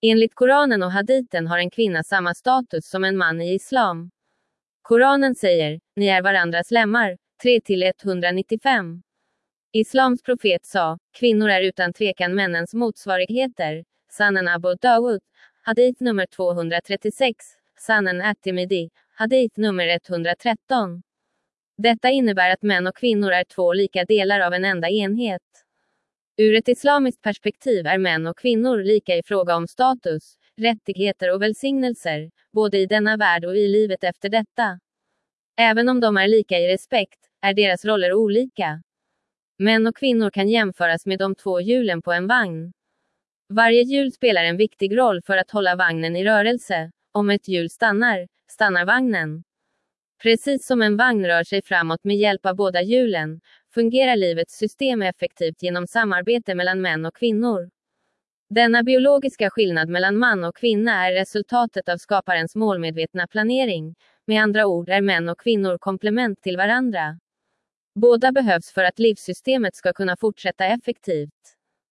Enligt Koranen och haditen har en kvinna samma status som en man i islam. Koranen säger, ni är varandras lemmar, 3-195. Islams profet sa, kvinnor är utan tvekan männens motsvarigheter. Sanan Abu Dawud, hadith nummer 236, Sanan At-Tirmidhi, hadith nummer 113. Detta innebär att män och kvinnor är två lika delar av en enda enhet. Ur ett islamiskt perspektiv är män och kvinnor lika i fråga om status, rättigheter och välsignelser, både i denna värld och i livet efter detta. Även om de är lika i respekt, är deras roller olika. Män och kvinnor kan jämföras med de två hjulen på en vagn. Varje hjul spelar en viktig roll för att hålla vagnen i rörelse. Om ett hjul stannar, stannar vagnen. Precis som en vagn rör sig framåt med hjälp av båda hjulen, fungerar livets system effektivt genom samarbete mellan män och kvinnor. Denna biologiska skillnad mellan man och kvinna är resultatet av skaparens målmedvetna planering. Med andra ord är män och kvinnor komplement till varandra. Båda behövs för att livssystemet ska kunna fortsätta effektivt.